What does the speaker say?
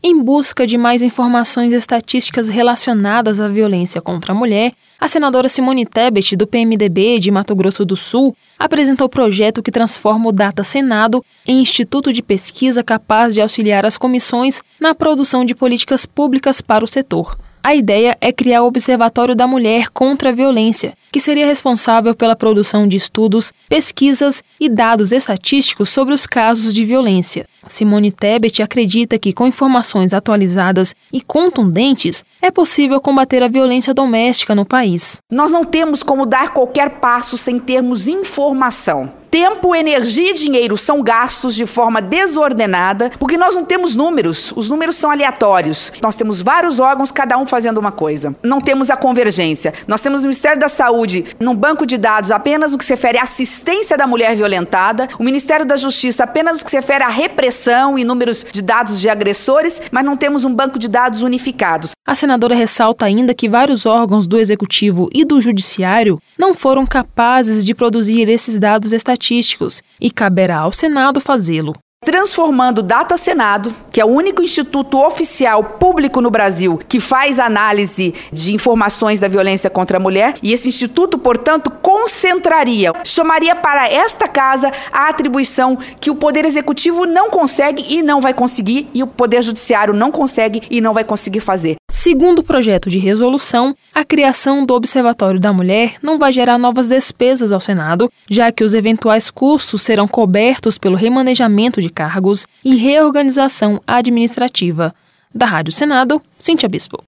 Em busca de mais informações estatísticas relacionadas à violência contra a mulher, a senadora Simone Tebet, do PMDB de Mato Grosso do Sul, apresentou o projeto que transforma o Data Senado em instituto de pesquisa capaz de auxiliar as comissões na produção de políticas públicas para o setor. A ideia é criar o Observatório da Mulher contra a Violência, que seria responsável pela produção de estudos, pesquisas e dados estatísticos sobre os casos de violência. Simone Tebet acredita que, com informações atualizadas e contundentes, é possível combater a violência doméstica no país. Nós não temos como dar qualquer passo sem termos informação. Tempo, energia e dinheiro são gastos de forma desordenada, porque nós não temos números. Os números são aleatórios. Nós temos vários órgãos, cada um fazendo uma coisa. Não temos a convergência. Nós temos o Ministério da Saúde num banco de dados apenas no que se refere à assistência da mulher violentada, o Ministério da Justiça apenas no que se refere à repressão e números de dados de agressores, mas não temos um banco de dados unificados. A senadora ressalta ainda que vários órgãos do Executivo e do Judiciário não foram capazes de produzir esses dados estatísticos e caberá ao Senado fazê-lo. Transformando o Data Senado, que é o único instituto oficial público no Brasil que faz análise de informações da violência contra a mulher, e esse instituto, portanto, concentraria, chamaria para esta casa a atribuição que o Poder Executivo não consegue e não vai conseguir, e o Poder Judiciário não consegue e não vai conseguir fazer. Segundo o projeto de resolução, a criação do Observatório da Mulher não vai gerar novas despesas ao Senado, já que os eventuais custos serão cobertos pelo remanejamento de cargos e reorganização administrativa. Da Rádio Senado, Cíntia Bispo.